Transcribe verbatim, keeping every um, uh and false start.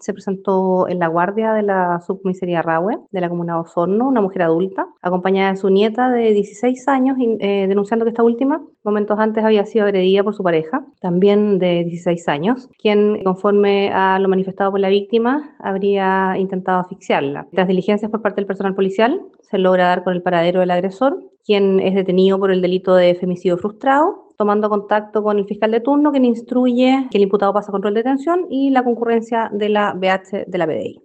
se presentó en la guardia de la subcomisaría Rahue, de la comuna de Osorno, una mujer adulta, acompañada de su nieta de dieciséis años, eh, denunciando que esta última, momentos antes, había sido agredida por su pareja, también de dieciséis años, quien, conforme a lo manifestado por la víctima, habría intentado asfixiarla. Tras diligencias por parte del personal policial, se logra dar con el paradero del agresor, quien es detenido por el delito de femicidio frustrado, tomando contacto con el fiscal de turno, quien instruye que el imputado pasa a control de detención y la concurrencia de la B H de la P D I.